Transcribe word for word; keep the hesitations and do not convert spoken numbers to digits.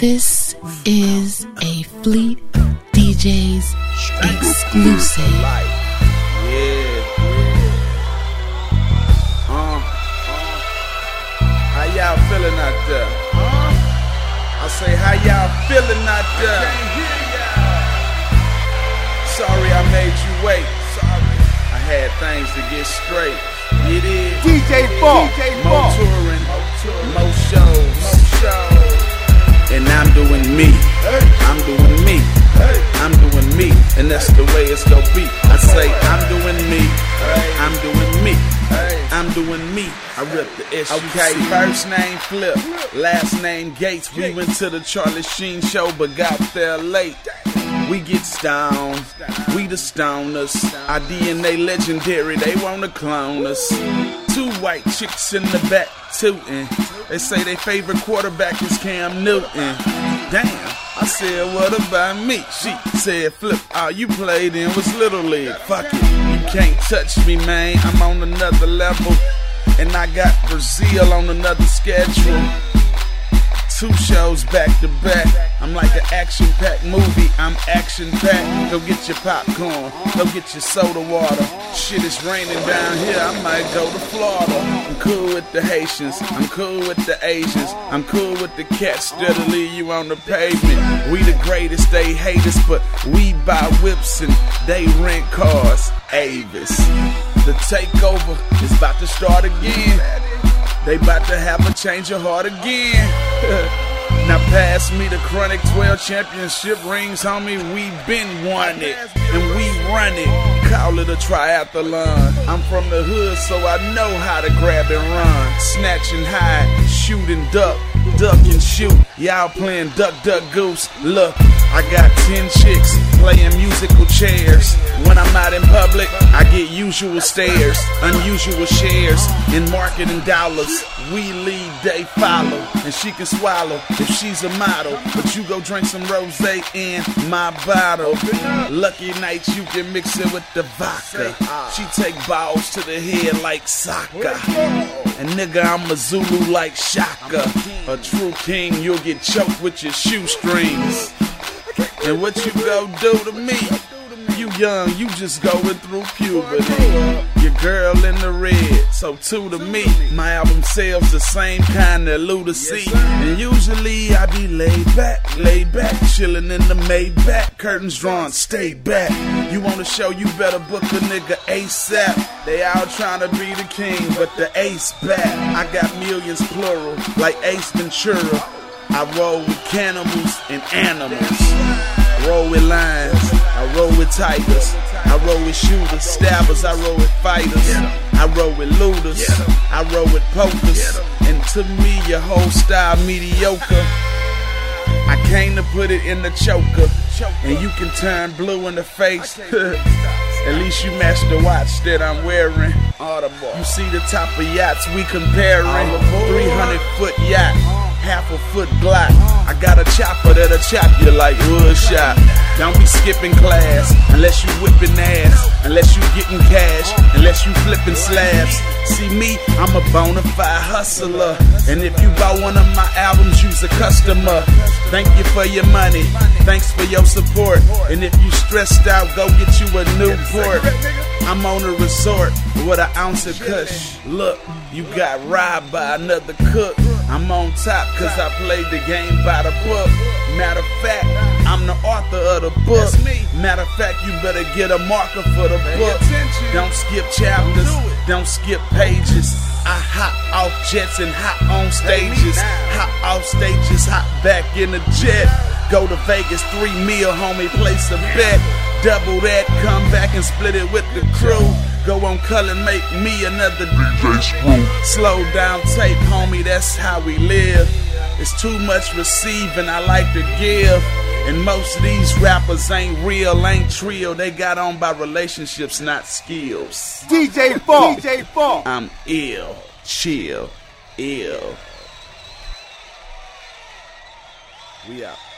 This is a Fleet D Js exclusive. Yeah, yeah. Uh, uh. How y'all feeling out there? Uh? I say, how y'all feeling out there? I can't hear y'all. Sorry I made you wait. Sorry. I had things to get straight. It is D J Fall, more touring, more shows, more shows. And I'm doing me, I'm doing me, I'm doing me, and that's the way it's gonna be. I say I'm doing me, I'm doing me, I'm doing me. I rip the S U C. Okay, first name Flip, last name Gates. We went to the Charlie Sheen show but got there late. We get stoned, we the stoners. Our D N A legendary, they wanna clone us. Two white chicks in the back tootin'. They say their favorite quarterback is Cam Newton. Damn, I said, what about me? She said, Flip, all you played in was Little League. Fuck it, you can't touch me, man. I'm on another level, and I got Brazil on another schedule. Two shows back to back. I'm like an action-packed movie. I'm action-packed. Go get your popcorn. Go get your soda water. Shit is raining down here. I might go to Florida. I'm cool with the Haitians. I'm cool with the Asians. I'm cool with the cats that'll leave you on the pavement. We the greatest. They hate us, but we buy whips and they rent cars. Avis. The takeover is about to start again. They bout to have a change of heart again. Now pass me the Chronic twelve championship rings, homie. We been won it, and we run it. Call it a triathlon. I'm from the hood, so I know how to grab and run. Snatch and hide, shoot and duck, duck and shoot. Y'all playing duck, duck, goose. Look, I got ten chicks playing musical chairs. When I'm out in public, I get usual stares, unusual shares in marketing dollars. We lead, they follow, and she can swallow if she's a model. But you go drink some rosé in my bottle. Lucky nights you can mix it with the vodka. She take balls to the head like soccer. And nigga, I'm a Zulu like Shaka. A true king, you'll get choked with your shoestrings. And what you go do to me? You young, you just going through puberty. Your girl in the red, so two to me. My album sells the same kind of lunacy. And usually I be laid back, laid back, chillin' in the Maybach. Curtains drawn, stay back. You want a show, you better book a nigga ASAP. They all tryna be the king, but the ace back. I got millions plural, like Ace Ventura. I roll with cannibals and animals. Roll with lions, I roll with tigers. I roll with shooters, stabbers, I roll with fighters. I roll with looters, I roll with pokers. And to me, your whole style mediocre. I came to put it in the choker, and you can turn blue in the face. At least you match the watch that I'm wearing. You see the top of yachts we comparing. three hundred foot yacht, half a foot Glock. I got a chopper that'll chop you like wood shop. Don't be skipping class unless you whipping ass, unless you getting cash, unless you flipping slabs. See me, I'm a bona fide hustler, and if you buy one of my albums, you's a customer. Thank you for your money, thanks for your support. And if you stressed out, go get you a Newport. I'm on a resort with an ounce of kush. Look, you got robbed by another cook. I'm on top cause I played the game by the book. Matter of fact, I'm the author of the book. Matter of fact, you better get a marker for the book. Don't skip chapters, don't skip pages. I hop off jets and hop on stages. Hop off stages, hop back in the jet. Go to Vegas, three meal, homie, place a bet. Double that, come back and split it with the crew. Go on Cullen, make me another D J Screw. Slow down tape, homie, that's how we live. It's too much receiving, I like to give. And most of these rappers ain't real, ain't trill. They got on by relationships, not skills. D J Fall, D J Fall. I'm ill, chill, ill. We out.